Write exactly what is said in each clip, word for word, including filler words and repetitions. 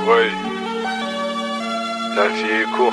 Oui, la vie est courte,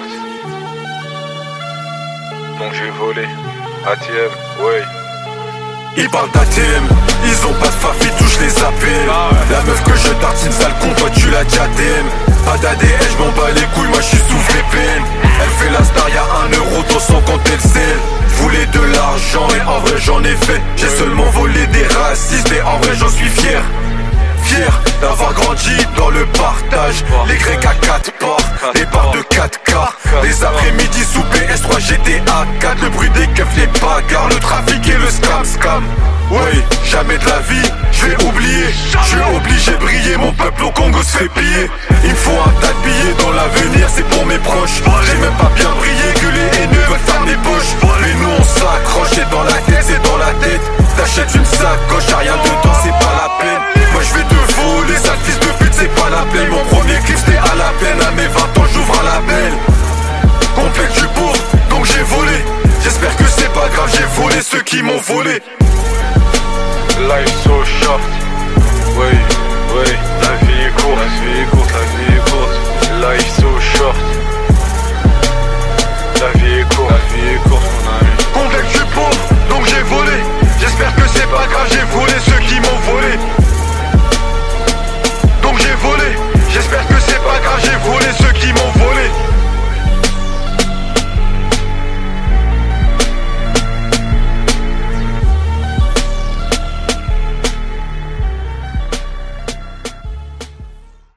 donc j'ai volé. A T M, oui. Ils parlent d'A T M, ils ont pas de fafi, touche les appels. Ah ouais. La meuf que je tartine, sale con, toi tu l'as dit A T M. Pas d'A D N, j'm'en bats les couilles, moi j'suis sous V P N. Elle fait la star, y'a un euro dans son compte elle sait. Voulais de l'argent et en vrai j'en ai fait. J'ai seulement volé des racistes et en vrai j'en suis fier. Fier d'avoir grandi dans le partage. Les Grecs à quatre portes, les bars de quatre K. Les après-midi sous P S trois, G T A quatre. Le bruit des keufs, les bagarres, le trafic et le scam scam. Oui, jamais de la vie, je vais oublier. Je suis obligé de briller, mon peuple au Congo se fait piller. Il me faut un tas de billets dans l'avenir, c'est pour mes proches. J'ai même pas bien brillé que les haineux veulent faire mes poches. Mais nous on s'accroche, c'est dans la tête, c'est dans la tête. T'achètes une sacoche, y'a rien dedans, c'est pas la peine. Moi je vais te voler, sale fils de pute, c'est pas la peine. Mon premier clip c'était à la peine, à mes vingt ans j'ouvre un label. Complexe du pauvre, donc j'ai volé. J'espère que c'est pas grave, j'ai volé ceux qui m'ont volé. Life so short, oui, oui, la vie est courte, la vie est courte.